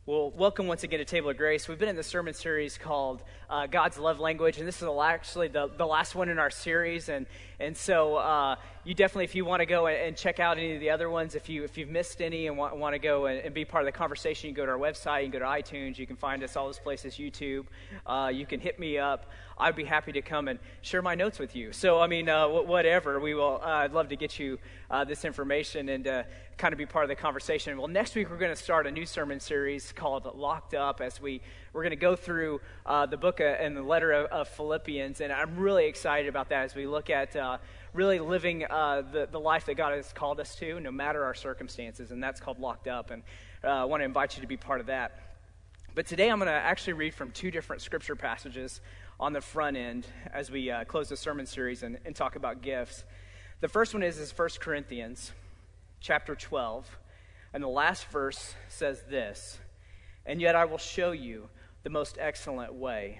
Well, welcome once again to Table of Grace. We've been in the sermon series called God's Love Language, and this is actually the last one in our series. And so you definitely, if you want to go and check out any of the other ones, if you've missed any and want to go and be part of the conversation, you can go to our website, you can go to iTunes, you can find us all those places, YouTube. You can hit me up. I'd be happy to come and share my notes with you. So, I mean, whatever, we will. I'd love to get you this information and kind of be part of the conversation. Well, next week we're going to start a new sermon series called Locked Up, as we're going to go through the book and the letter of Philippians, and I'm really excited about that as we look at really living the life that God has called us to, no matter our circumstances, and that's called Locked Up, and I want to invite you to be part of that. But today I'm going to actually read from two different scripture passages on the front end as we close the sermon series and talk about gifts. The first one is 1 Corinthians chapter 12, and the last verse says this: "And yet I will show you the most excellent way."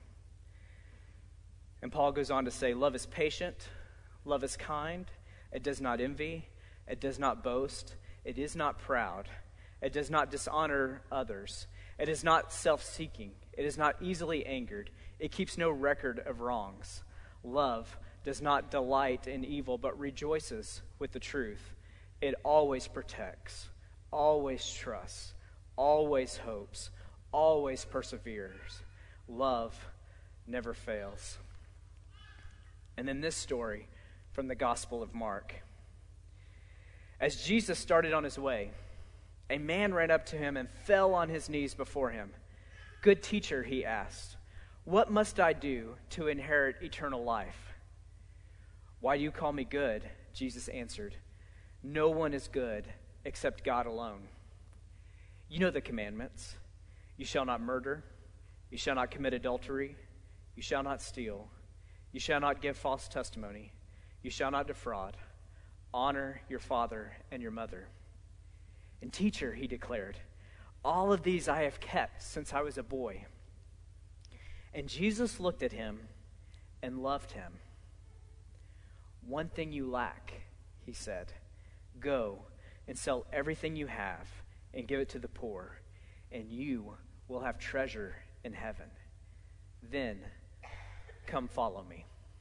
And Paul goes on to say, "Love is patient, love is kind, it does not envy, it does not boast, it is not proud, it does not dishonor others, it is not self-seeking, it is not easily angered, it keeps no record of wrongs. Love does not delight in evil, but rejoices with the truth. It always protects, always trusts, always hopes, always perseveres. Love never fails." And then this story from the Gospel of Mark. As Jesus started on his way, a man ran up to him and fell on his knees before him. "Good teacher," he asked, "what must I do to inherit eternal life?" "Why do you call me good?" Jesus answered. "No one is good except God alone. You know the commandments. You shall not murder. You shall not commit adultery. You shall not steal. You shall not give false testimony. You shall not defraud. Honor your father and your mother." "And teacher," he declared, "all of these I have kept since I was a boy." And Jesus looked at him and loved him. "One thing you lack," he said. "Go and sell everything you have and give it to the poor, and you will have treasure in heaven. Then come follow me."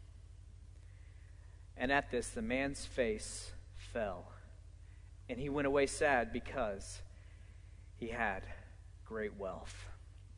And at this, the man's face fell, and he went away sad because he had great wealth.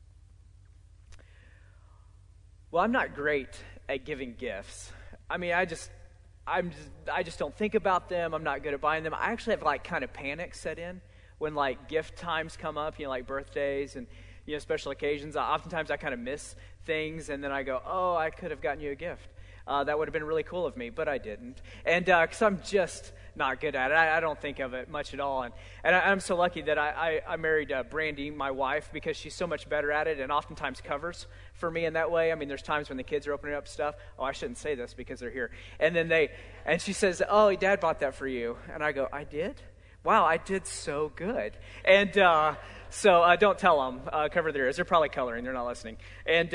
Well, I'm not great at giving gifts. I mean, I just don't think about them. I'm not good at buying them. I actually have like kind of panic set in when like gift times come up, like birthdays and special occasions. Oftentimes I kind of miss things, and then I go, "Oh, I could have gotten you a gift. That would have been really cool of me," but I didn't. And because I'm just not good at it, I don't think of it much at all. And I'm so lucky that I married Brandy, my wife, because she's so much better at it and oftentimes covers for me in that way. I mean, there's times when the kids are opening up stuff. Oh, I shouldn't say this because they're here. And she says, "Oh, Dad bought that for you." And I go, "I did? Wow, I did so good." And so don't tell them. Cover their ears. They're probably coloring. They're not listening. And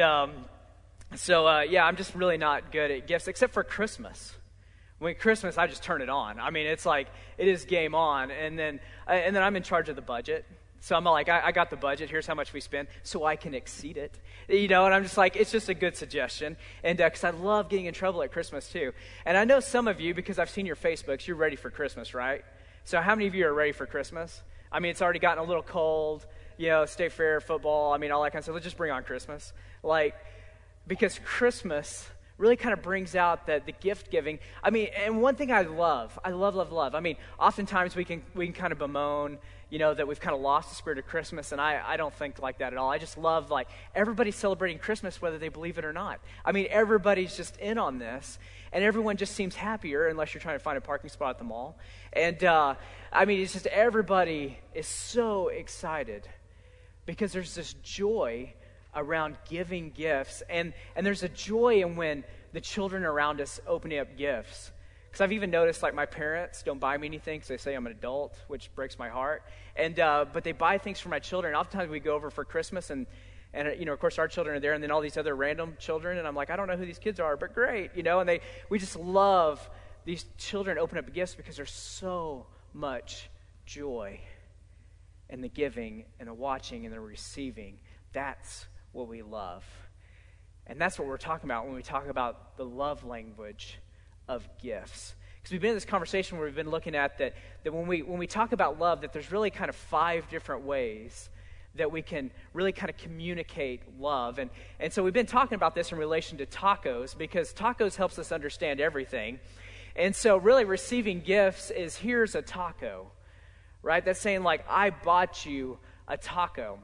So I'm just really not good at gifts, except for Christmas. When Christmas, I just turn it on. I mean, it's like, it is game on. And then I'm in charge of the budget. So I'm like, I got the budget. Here's how much we spend so I can exceed it. And I'm just like, it's just a good suggestion. And because I love getting in trouble at Christmas too. And I know some of you, because I've seen your Facebooks, you're ready for Christmas, right? So how many of you are ready for Christmas? I mean, it's already gotten a little cold, state fair, football, all that kind of stuff. Let's just bring on Christmas. Because Christmas really kind of brings out the gift giving. I mean, and one thing I love. I mean, oftentimes we can kind of bemoan, that we've kind of lost the spirit of Christmas, and I don't think like that at all. I just love, everybody celebrating Christmas, whether they believe it or not. I mean, everybody's just in on this, and everyone just seems happier, unless you're trying to find a parking spot at the mall. And, I mean, it's just everybody is so excited because there's this joy around giving gifts, and there's a joy in when the children around us opening up gifts. Because I've even noticed, my parents don't buy me anything because they say I'm an adult, which breaks my heart. And but they buy things for my children. Oftentimes we go over for Christmas, and of course our children are there, and then all these other random children, and I'm like, I don't know who these kids are, but great, and we just love these children open up gifts because there's so much joy. and the giving and the watching and the receiving. That's what we love. And that's what we're talking about when we talk about the love language of gifts. Because we've been in this conversation where we've been looking at that when we talk about love, that there's really kind of 5 different ways that we can really kind of communicate love. And so we've been talking about this in relation to tacos, because tacos helps us understand everything. And so really receiving gifts is, here's a taco, right? That's saying like, I bought you a taco.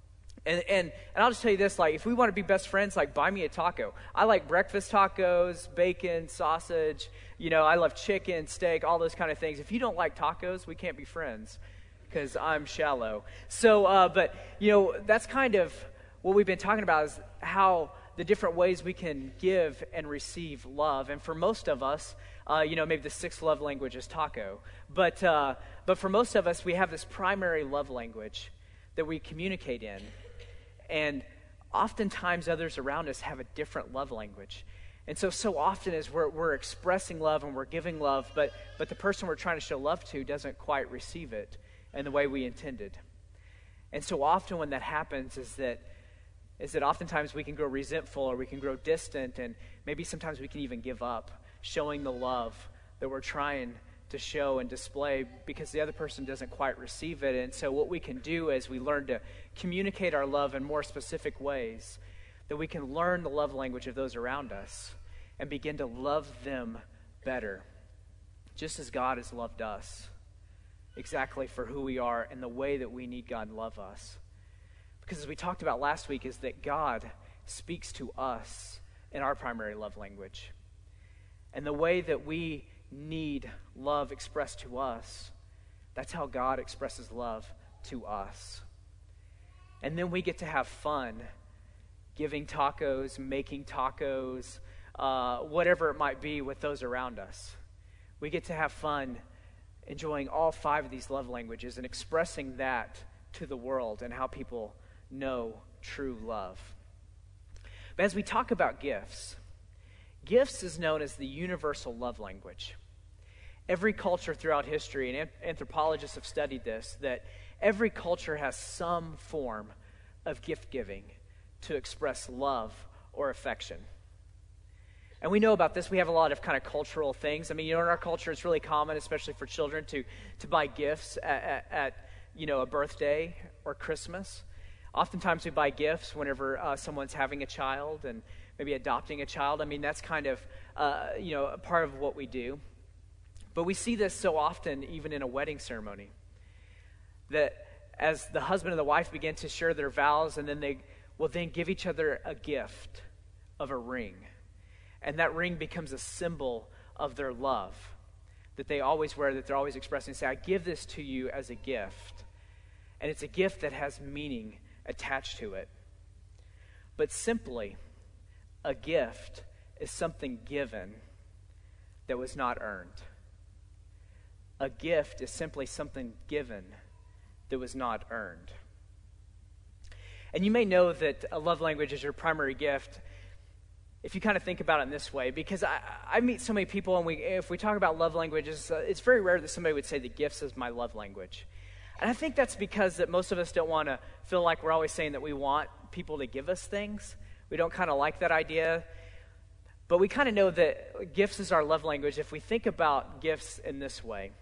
And I'll just tell you this, like, if we want to be best friends, like, buy me a taco. I like breakfast tacos, bacon, sausage, I love chicken, steak, all those kind of things. If you don't like tacos, we can't be friends, because I'm shallow. So, but that's kind of what we've been talking about, is how the different ways we can give and receive love. And for most of us, maybe the 6th love language is taco. But for most of us, we have this primary love language that we communicate in. And oftentimes others around us have a different love language. And so often as we're expressing love and we're giving love, but the person we're trying to show love to doesn't quite receive it in the way we intended. And so often when that happens is that oftentimes we can grow resentful, or we can grow distant, and maybe sometimes we can even give up showing the love that we're trying to show and display, because the other person doesn't quite receive it. And so what we can do is we learn to communicate our love in more specific ways, that we can learn the love language of those around us and begin to love them better, just as God has loved us, exactly for who we are and the way that we need God to love us. Because as we talked about last week, is that God speaks to us in our primary love language. And the way that we need love expressed to us, that's how God expresses love to us. And then we get to have fun giving tacos, making tacos, whatever it might be with those around us. We get to have fun enjoying all 5 of these love languages and expressing that to the world and how people know true love. But as we talk about gifts is known as the universal love language. Every culture throughout history, and anthropologists have studied this, that every culture has some form of gift giving to express love or affection. And we know about this. We have a lot of kind of cultural things. I mean, in our culture, it's really common, especially for children, to buy gifts at a birthday or Christmas. Oftentimes we buy gifts whenever someone's having a child and maybe adopting a child. I mean, that's kind of, a part of what we do. But we see this so often even in a wedding ceremony, that as the husband and the wife begin to share their vows, and then they will then give each other a gift of a ring. And that ring becomes a symbol of their love that they always wear, that they're always expressing. Say, I give this to you as a gift. And it's a gift that has meaning attached to it. But simply, a gift is something given that was not earned. A gift is simply something given that was not earned. And you may know that a love language is your primary gift if you kind of think about it in this way, because I meet so many people, and if we talk about love languages, it's very rare that somebody would say that gifts is my love language. And I think that's because that most of us don't want to feel like we're always saying that we want people to give us things. We don't kind of like that idea. But we kind of know that gifts is our love language if we think about gifts in this way.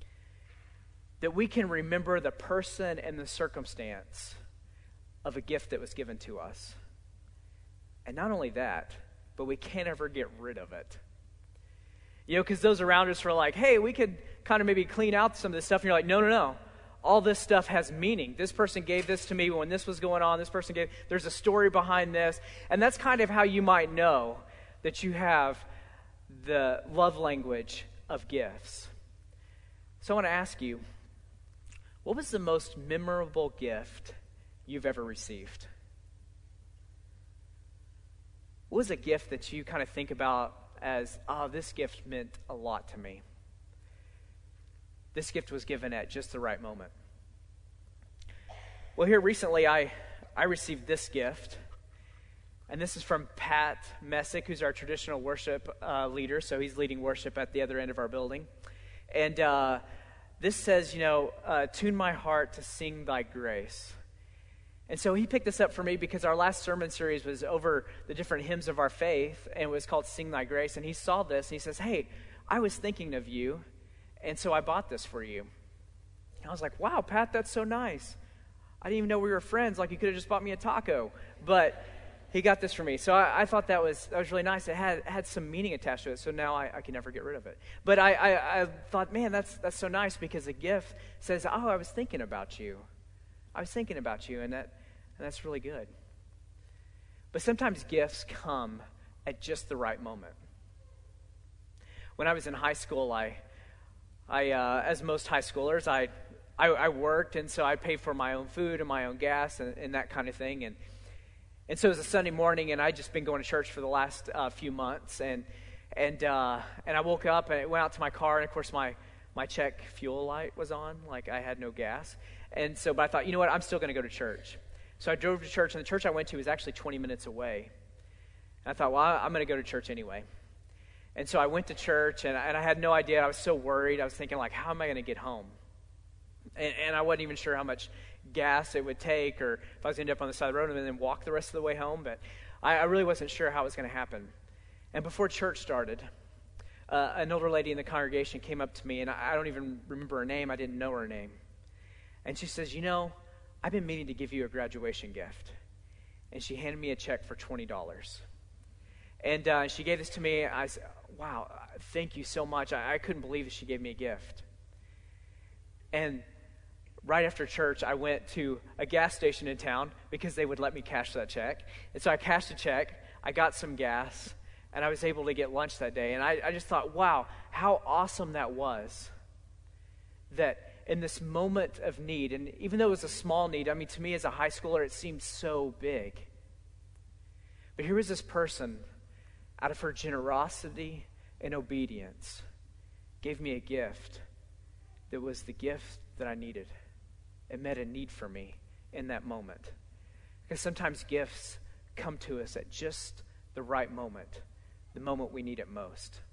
That we can remember the person and the circumstance of a gift that was given to us. And not only that, but we can't ever get rid of it. Because those around us were like, hey, we could kind of maybe clean out some of this stuff. And you're like, no. All this stuff has meaning. This person gave this to me when this was going on. This person there's a story behind this. And that's kind of how you might know that you have the love language of gifts. So I want to ask you, what was the most memorable gift you've ever received? What was a gift that you kind of think about as, this gift meant a lot to me? This gift was given at just the right moment. Well, here recently I received this gift. And this is from Pat Messick, who's our traditional worship leader. So he's leading worship at the other end of our building. And this says, tune my heart to sing thy grace. And so he picked this up for me because our last sermon series was over the different hymns of our faith, and it was called Sing Thy Grace. And he saw this, and he says, hey, I was thinking of you, and so I bought this for you. And I was like, wow, Pat, that's so nice. I didn't even know we were friends. Like, you could have just bought me a taco. But he got this for me. So I thought that was really nice. It had some meaning attached to it, so now I can never get rid of it. But I thought, man, that's so nice because the gift says, oh, I was thinking about you. I was thinking about you, and that's really good. But sometimes gifts come at just the right moment. When I was in high school, I as most high schoolers, I worked, and so I paid for my own food and my own gas and that kind of thing. And so it was a Sunday morning, and I'd just been going to church for the last few months. And I woke up, and I went out to my car, and of course my check fuel light was on, like I had no gas. And so, but I thought, you know what, I'm still going to go to church. So I drove to church, and the church I went to was actually 20 minutes away. And I thought, well, I'm going to go to church anyway. And so I went to church, and I had no idea. I was so worried. I was thinking, like, how am I going to get home? And I wasn't even sure how much gas it would take, or if I was going to end up on the side of the road and then walk the rest of the way home. But I really wasn't sure how it was going to happen. And before church started, an older lady in the congregation came up to me, and I don't even remember her name. I didn't know her name. And she says, I've been meaning to give you a graduation gift. And she handed me a check for $20. And she gave this to me. I said, wow, thank you so much. I couldn't believe that she gave me a gift. And right after church, I went to a gas station in town because they would let me cash that check. And so I cashed a check. I got some gas, and I was able to get lunch that day. And I just thought, wow, how awesome that was. That in this moment of need, and even though it was a small need, I mean, to me as a high schooler, it seemed so big. But here was this person, out of her generosity and obedience, gave me a gift that was the gift that I needed. It met a need for me in that moment. Because sometimes gifts come to us at just the right moment, the moment we need it most.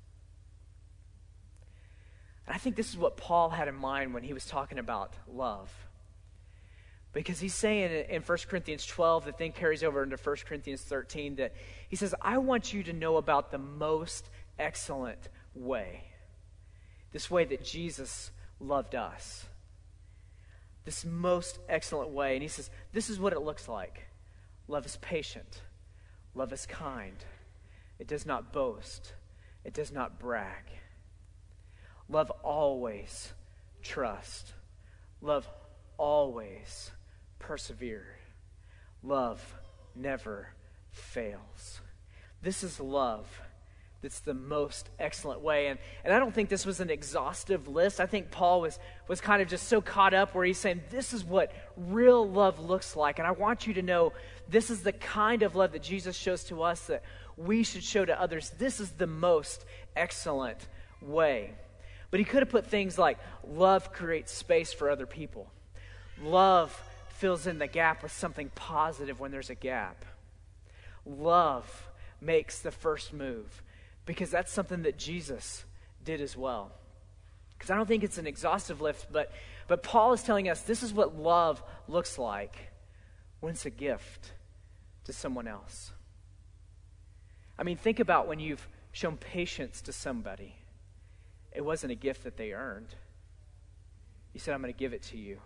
And I think this is what Paul had in mind when he was talking about love. Because he's saying in 1 Corinthians 12, that then carries over into 1 Corinthians 13, that he says, I want you to know about the most excellent way. This way that Jesus loved us. This most excellent way. And he says, this is what it looks like. Love is patient. Love is kind. It does not boast. It does not brag. Love always trusts. Love always perseveres. Love never fails. This is love. That's the most excellent way. And I don't think this was an exhaustive list. I think Paul was kind of just so caught up where he's saying, this is what real love looks like. And I want you to know this is the kind of love that Jesus shows to us that we should show to others. This is the most excellent way. But he could have put things like love creates space for other people. Love fills in the gap with something positive when there's a gap. Love makes the first move. Because that's something that Jesus did as well. Because I don't think it's an exhaustive list, but Paul is telling us this is what love looks like when it's a gift to someone else. I mean, think about when you've shown patience to somebody. It wasn't a gift that they earned. You said, I'm going to give it to you.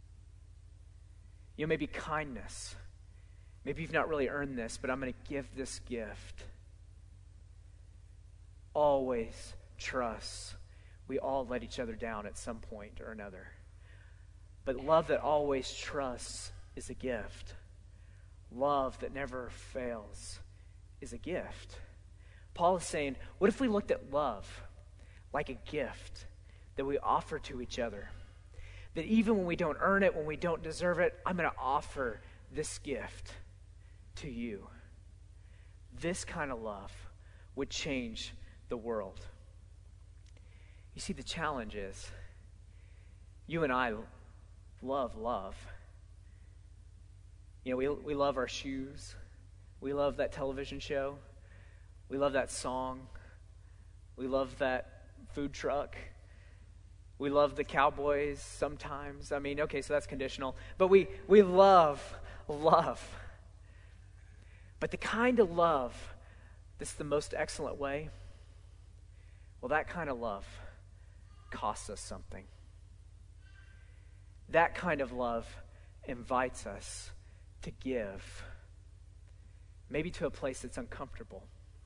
Maybe kindness. Maybe you've not really earned this, but I'm going to give this gift. Always trust. We all let each other down at some point or another. But love that always trusts is a gift. Love that never fails is a gift. Paul is saying, what if we looked at love like a gift that we offer to each other? That even when we don't earn it, when we don't deserve it, I'm going to offer this gift to you. This kind of love would change the world. You see, the challenge is you and I love love. We love our shoes. We love that television show. We love that song. We love that food truck. We love the Cowboys sometimes. I mean, okay, so that's conditional. But we love. But the kind of love that's the most excellent way, well, that kind of love costs us something. That kind of love invites us to give, maybe to a place that's uncomfortable.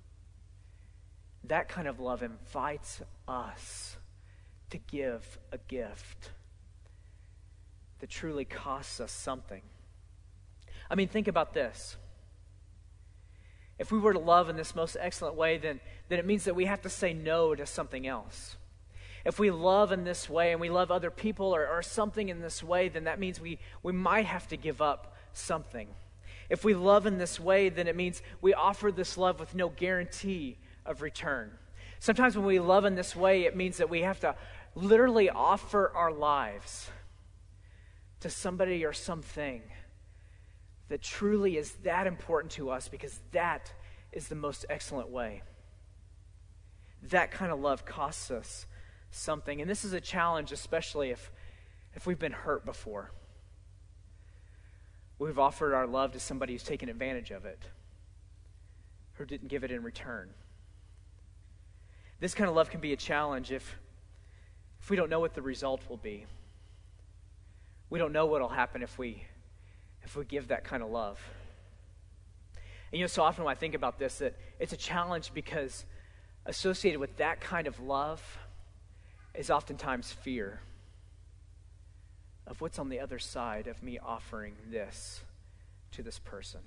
That kind of love invites us to give a gift that truly costs us something. I mean, think about this. If we were to love in this most excellent way, then it means that we have to say no to something else. If we love in this way and we love other people or something in this way, then that means we might have to give up something. If we love in this way, then it means we offer this love with no guarantee of return. Sometimes when we love in this way, it means that we have to literally offer our lives to somebody or something that truly is that important to us, because that is the most excellent way. That kind of love costs us something. And this is a challenge, especially if we've been hurt before. We've offered our love to somebody who's taken advantage of it, who didn't give it in return. This kind of love can be a challenge if we don't know what the result will be. We don't know what will happen if we give that kind of love. And so often when I think about this, that it's a challenge because associated with that kind of love is oftentimes fear of what's on the other side of me offering this to this person.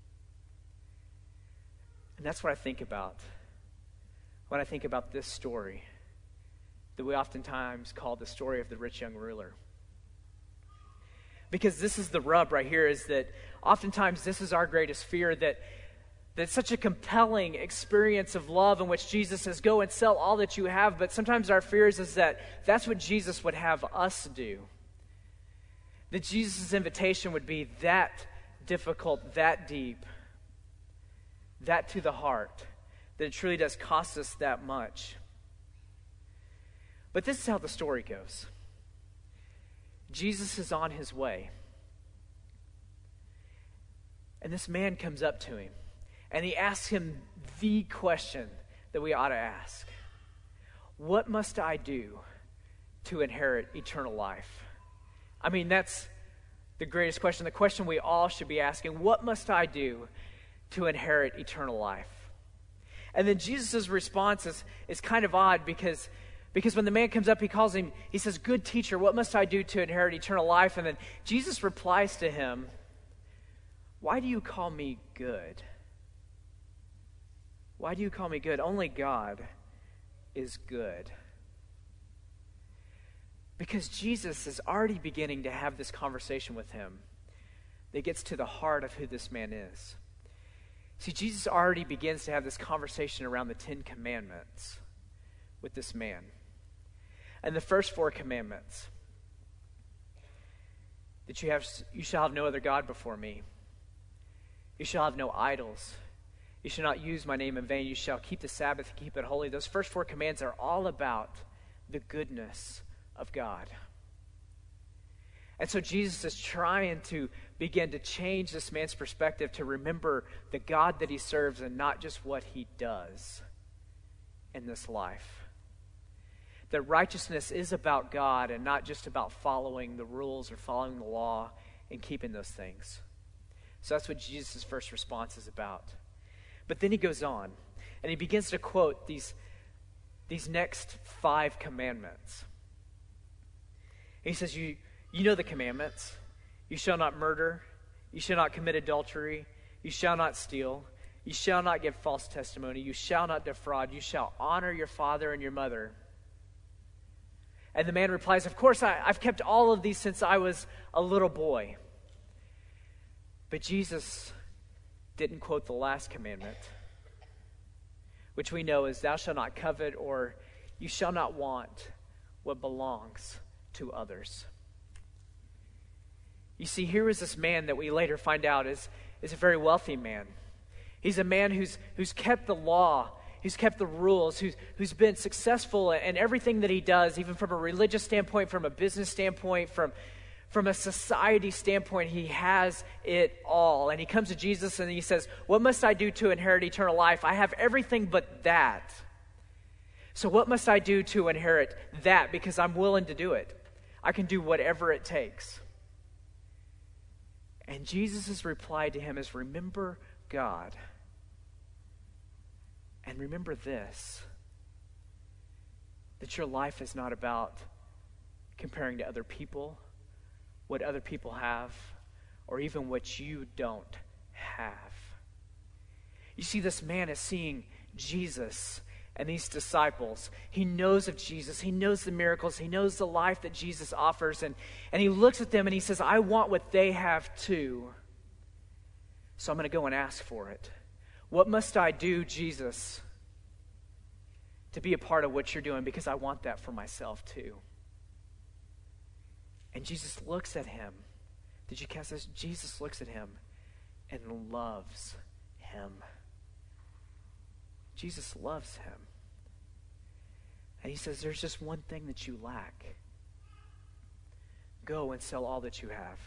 And that's what I think about when I think about this story that we oftentimes call the story of the rich young ruler. Because this is the rub right here, is that oftentimes this is our greatest fear, that such a compelling experience of love in which Jesus says, go and sell all that you have, but sometimes our fears is that that's what Jesus would have us do. That Jesus' invitation would be that difficult, that deep, that to the heart, that it truly does cost us that much. But this is how the story goes. Jesus is on his way. And this man comes up to him. And he asks him the question that we ought to ask. What must I do to inherit eternal life? I mean, that's the greatest question. The question we all should be asking. What must I do to inherit eternal life? And then Jesus' response is kind of odd because when the man comes up, he says, good teacher, what must I do to inherit eternal life? And then Jesus replies to him, why do you call me good? Why do you call me good? Only God is good. Because Jesus is already beginning to have this conversation with him that gets to the heart of who this man is. See, Jesus already begins to have this conversation around the 10 Commandments with this man. And the first 4 commandments, that you shall have no other God before me. You shall have no idols. You shall not use my name in vain. You shall keep the Sabbath and keep it holy. Those first 4 commands are all about the goodness of God. And so Jesus is trying to begin to change this man's perspective to remember the God that he serves and not just what he does in this life. That righteousness is about God and not just about following the rules or following the law and keeping those things. So that's what Jesus' first response is about. But then he goes on and he begins to quote these next 5 commandments. He says, you know the commandments. You shall not murder. You shall not commit adultery. You shall not steal. You shall not give false testimony. You shall not defraud. You shall honor your father and your mother. And the man replies, of course, I've kept all of these since I was a little boy. But Jesus didn't quote the last commandment, which we know is thou shalt not covet, or you shall not want what belongs to others. You see, here is this man that we later find out is a very wealthy man. He's a man who's kept the law who's kept the rules, who's been successful in everything that he does, even from a religious standpoint, from a business standpoint, from a society standpoint. He has it all. And he comes to Jesus and he says, what must I do to inherit eternal life? I have everything but that. So what must I do to inherit that? Because I'm willing to do it. I can do whatever it takes. And Jesus' reply to him is, remember God. And remember this, that your life is not about comparing to other people, what other people have, or even what you don't have. You see, this man is seeing Jesus and these disciples. He knows of Jesus. He knows the miracles. He knows the life that Jesus offers. And he looks at them and he says, I want what they have too. So I'm going to go and ask for it. What must I do, Jesus, to be a part of what you're doing? Because I want that for myself too. And Jesus looks at him. Did you catch this? Jesus looks at him and loves him. Jesus loves him. And he says, there's just one thing that you lack. Go and sell all that you have.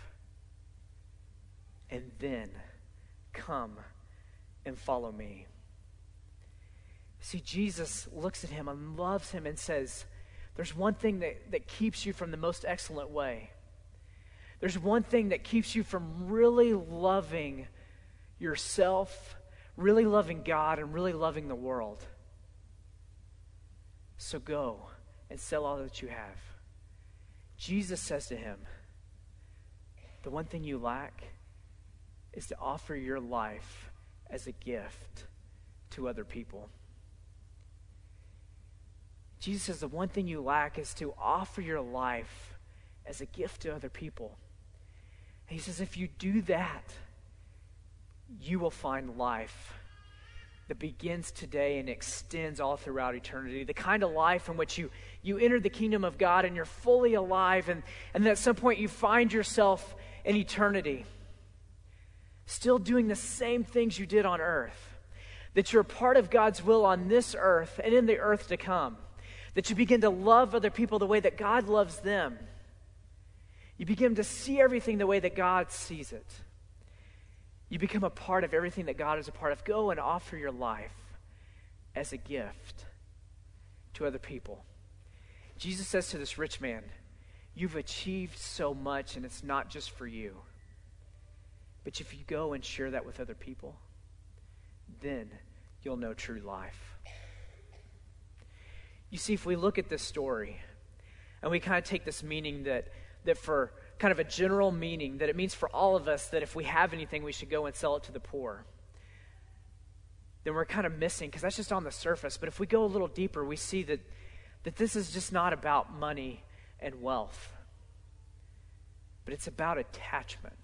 And then come and follow me. See, Jesus looks at him and loves him and says, there's one thing that keeps you from the most excellent way. There's one thing that keeps you from really loving yourself, really loving God, and really loving the world. So go and sell all that you have. Jesus says to him, the one thing you lack is to offer your life as a gift to other people. Jesus says the one thing you lack is to offer your life as a gift to other people. And he says if you do that, you will find life that begins today and extends all throughout eternity. The kind of life in which you enter the kingdom of God and you're fully alive, and at some point you find yourself in eternity still doing the same things you did on earth. That you're a part of God's will on this earth and in the earth to come. That you begin to love other people the way that God loves them. You begin to see everything the way that God sees it. You become a part of everything that God is a part of. Go and offer your life as a gift to other people. Jesus says to this rich man, you've achieved so much and it's not just for you. But if you go and share that with other people, then you'll know true life. You see, if we look at this story and we kind of take this meaning that for kind of a general meaning, that it means for all of us that if we have anything, we should go and sell it to the poor, then we're kind of missing, because that's just on the surface. But if we go a little deeper, we see that this is just not about money and wealth, but it's about attachment.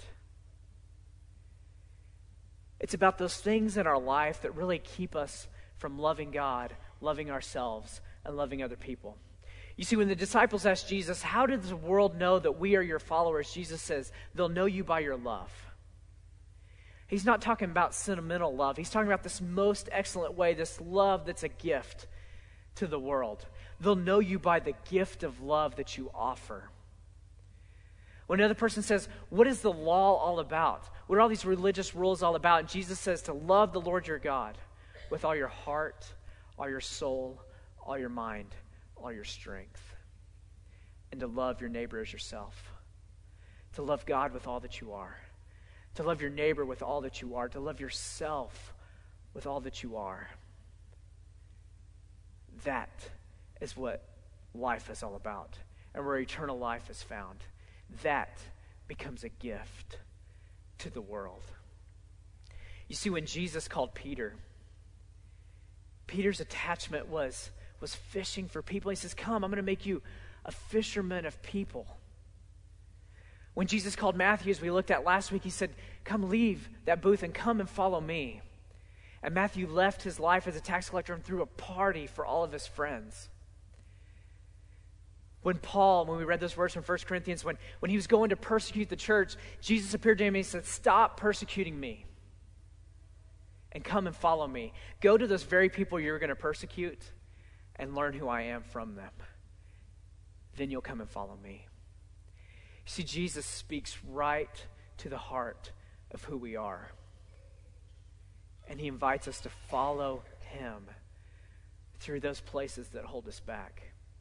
It's about those things in our life that really keep us from loving God, loving ourselves, and loving other people. You see, when the disciples asked Jesus, how did the world know that we are your followers? Jesus says, they'll know you by your love. He's not talking about sentimental love. He's talking about this most excellent way, this love that's a gift to the world. They'll know you by the gift of love that you offer. When another person says, what is the law all about? What are all these religious rules all about? And Jesus says to love the Lord your God with all your heart, all your soul, all your mind, all your strength. And to love your neighbor as yourself. To love God with all that you are. To love your neighbor with all that you are. To love yourself with all that you are. That is what life is all about. And where eternal life is found. That becomes a gift to the world. You see, when Jesus called Peter, Peter's attachment was fishing for people. He says, come, I'm going to make you a fisherman of people. When Jesus called Matthew, as we looked at last week, he said, come leave that booth and come and follow me. And Matthew left his life as a tax collector and threw a party for all of his friends. When Paul, when we read those words from 1 Corinthians, when he was going to persecute the church, Jesus appeared to him and he said, stop persecuting me and come and follow me. Go to those very people you're going to persecute and learn who I am from them. Then you'll come and follow me. See, Jesus speaks right to the heart of who we are. And he invites us to follow him through those places that hold us back.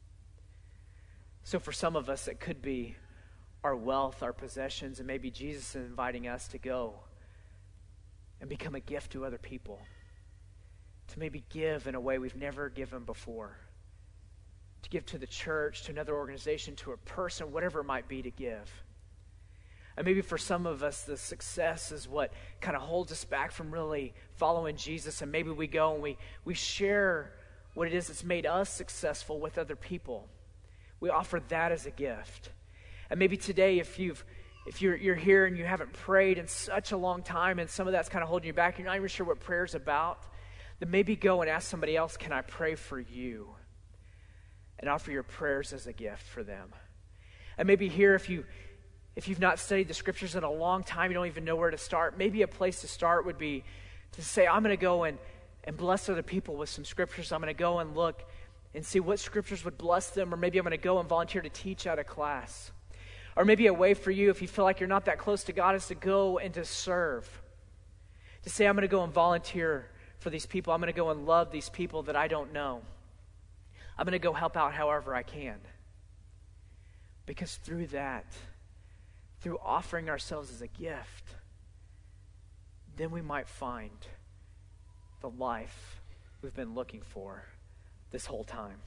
So for some of us, it could be our wealth, our possessions, and maybe Jesus is inviting us to go and become a gift to other people, to maybe give in a way we've never given before, to give to the church, to another organization, to a person, whatever it might be to give. And maybe for some of us, the success is what kind of holds us back from really following Jesus, and maybe we go and we share what it is that's made us successful with other people. We offer that as a gift. And maybe today, if you're here and you haven't prayed in such a long time and some of that's kind of holding you back, you're not even sure what prayer's about, then maybe go and ask somebody else, can I pray for you? And offer your prayers as a gift for them. And maybe here, if you've not studied the scriptures in a long time, you don't even know where to start, maybe a place to start would be to say, I'm going to go and bless other people with some scriptures. I'm going to go and look and see what scriptures would bless them, or maybe I'm going to go and volunteer to teach out a class. Or maybe a way for you, if you feel like you're not that close to God, is to go and to serve. To say, I'm going to go and volunteer for these people. I'm going to go and love these people that I don't know. I'm going to go help out however I can. Because through that, through offering ourselves as a gift, then we might find the life we've been looking for this whole time.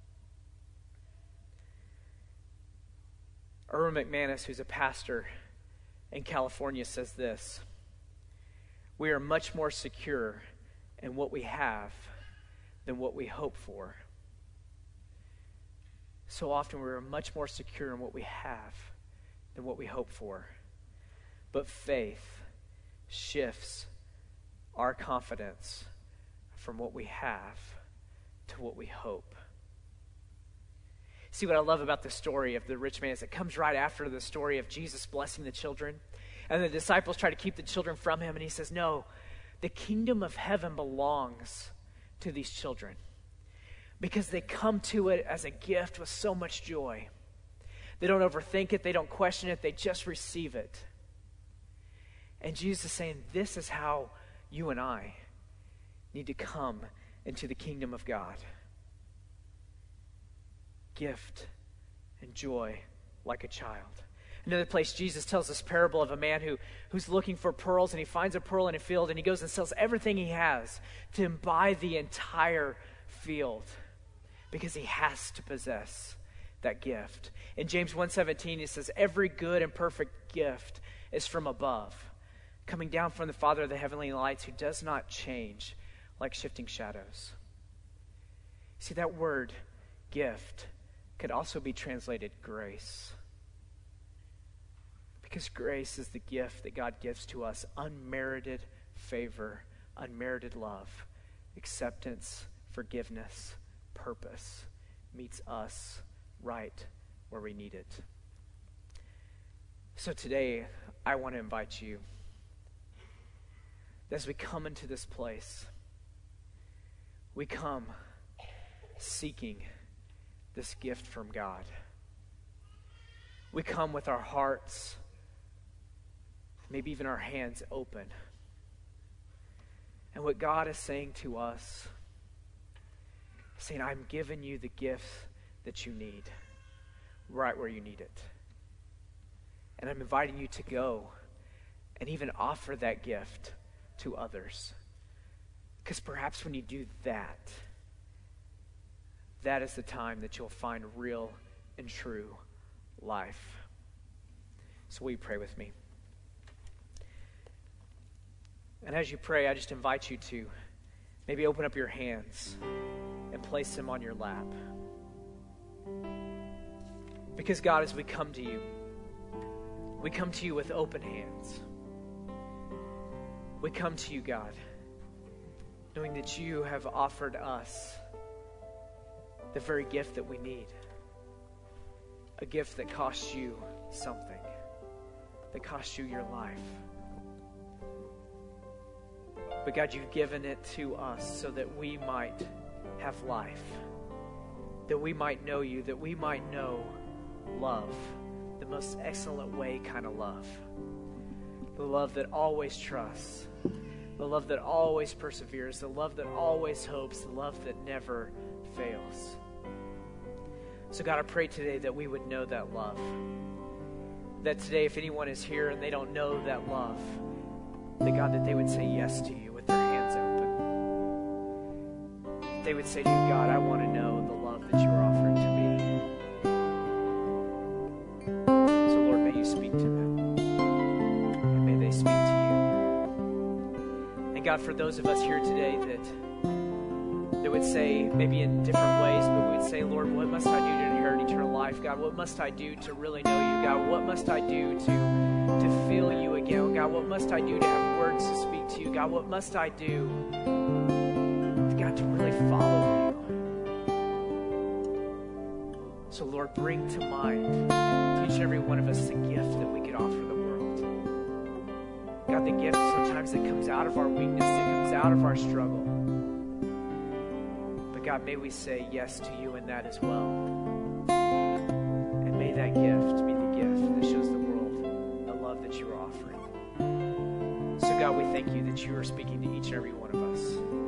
Erwin McManus, who's a pastor in California, says this: we are much more secure in what we have than what we hope for. So often we're much more secure in what we have than what we hope for. But faith shifts our confidence from what we have to what we hope. See, what I love about the story of the rich man is it comes right after the story of Jesus blessing the children. And the disciples try to keep the children from him. And he says, no, the kingdom of heaven belongs to these children because they come to it as a gift with so much joy. They don't overthink it. They don't question it. They just receive it. And Jesus is saying, this is how you and I need to come into the kingdom of God. Gift and joy like a child. Another place, Jesus tells this parable of a man who's looking for pearls, and he finds a pearl in a field, and he goes and sells everything he has to buy the entire field because he has to possess that gift. In James 1:17, he says, every good and perfect gift is from above, coming down from the Father of the heavenly lights, who does not change like shifting shadows. See, that word gift could also be translated grace. Because grace is the gift that God gives to us. Unmerited favor, unmerited love, acceptance, forgiveness, purpose meets us right where we need it. So today, I want to invite you, as we come into this place, we come seeking this gift from God. We come with our hearts, maybe even our hands open. And what God is saying to us, saying, I'm giving you the gift that you need, right where you need it. And I'm inviting you to go and even offer that gift to others. Because perhaps when you do that, that is the time that you'll find real and true life. So will you pray with me? And as you pray, I just invite you to maybe open up your hands and place them on your lap. Because God, as we come to you with open hands. We come to you, God, knowing that you have offered us the very gift that we need. A gift that costs you something, that costs you your life. But God, you've given it to us so that we might have life, that we might know you, that we might know love, the most excellent way kind of love, the love that always trusts, the love that always perseveres, the love that always hopes, the love that never fails. So God, I pray today that we would know that love. That today, if anyone is here and they don't know that love, that God, that they would say yes to you with their hands open. They would say to you, God, I want to know the love that you are offering to me. So Lord, may you speak to them. And may they speak to you. And God, for those of us here today that would say, maybe in different ways, but we would say, Lord, what must I do to inherit eternal life? God, what must I do to really know you? God, what must I do to feel you again? God, what must I do to have words to speak to you? God, what must I do, God, to really follow you? So, Lord, bring to mind to each and every one of us the gift that we could offer the world. God, the gift sometimes that comes out of our weakness, that comes out of our struggle. God, may we say yes to you in that as well. And may that gift be the gift that shows the world the love that you are offering. So God, we thank you that you are speaking to each and every one of us.